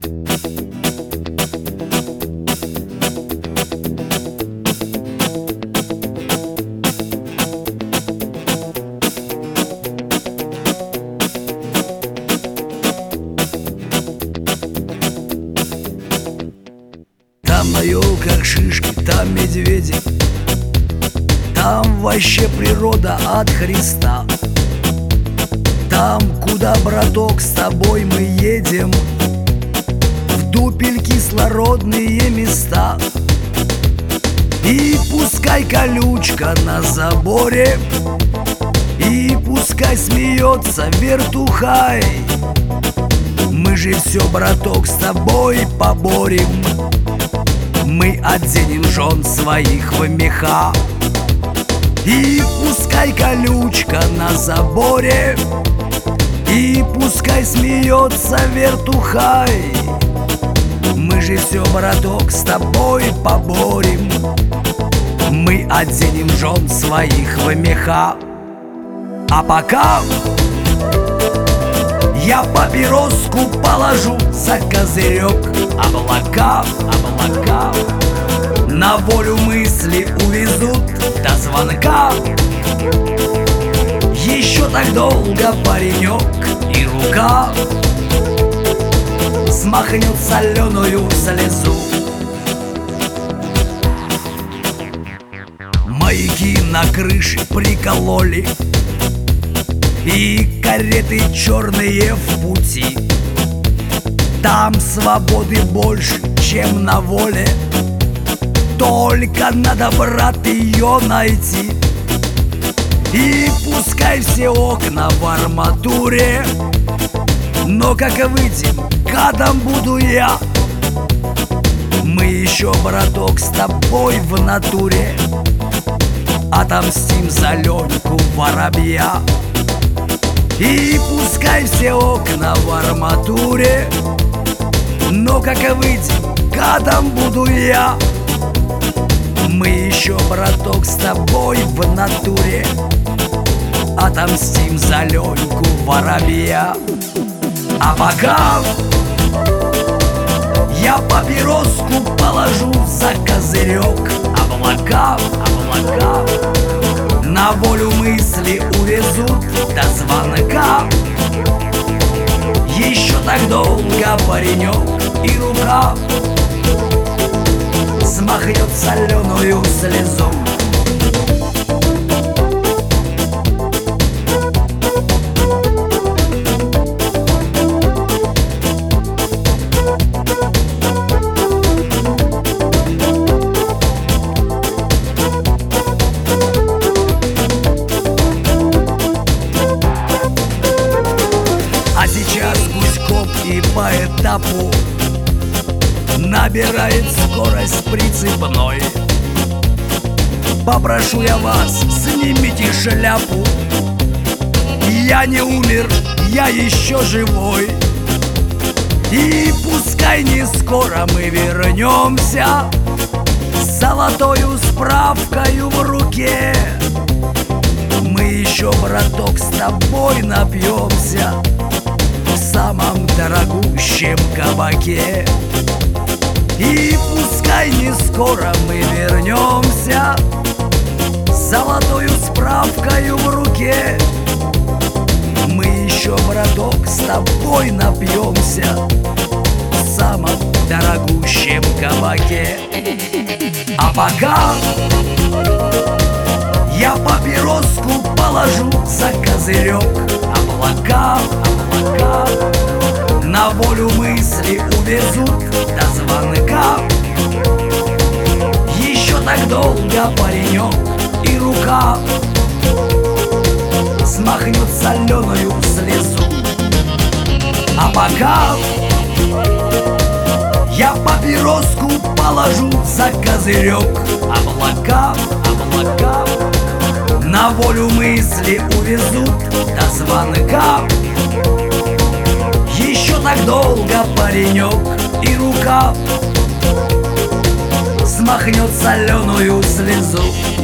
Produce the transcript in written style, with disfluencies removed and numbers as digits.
Там на елках шишки, там медведи, там вообще природа от Христа. Там, куда, браток, с тобой мы едем, в дупель кислородные места. И пускай колючка на заборе, и пускай смеется вертухай, мы же все, браток, с тобой поборем. Мы оденем жен своих в меха. И пускай колючка на заборе, и пускай смеется вертухай, мы же все, браток, с тобой поборем. Мы оденем жен своих в меха. А пока я папироску положу за козырек. Облака, облака на волю мысли увезут до звонка. Еще так долго паренек и рука смахнет соленую слезу. Маяки на крыше прикололи, и кареты черные в пути. Там свободы больше, чем на воле, только надо, брат, ее найти. И пускай все окна в арматуре, но как выйдем, гадом буду я. Мы еще, браток, с тобой в натуре отомстим за Леньку воробья. И пускай все окна в арматуре, но как выйдем, гадом буду я. Мы еще, браток, с тобой в натуре отомстим за Леньку воробья. А пока я папироску положу за козырек. Облака, облака на волю мысли увезут до звонка. Еще так долго паренек и рука смахнет соленую слезу. А сейчас гуськом и по этапу набирает скорость прицепной. Попрошу я вас, снимите шляпу. Я не умер, я еще живой. И пускай не скоро мы вернемся с золотою справкою в руке. Мы еще, браток, с тобой напьемся в самом дорогущем кабаке. И пускай не скоро мы вернемся с золотою справкою в руке. Мы еще, браток, с тобой напьемся в самом дорогущем кабаке. А пока я папироску положу за козырек. Облака, облака на волю мысли увезут до звонка. Еще так долго паренек и рука смахнет соленую слезу. А пока я папироску положу за козырек. Облака, облака на волю мысли увезут до звонка. Еще так долго паренек и рука смахнет соленую слезу.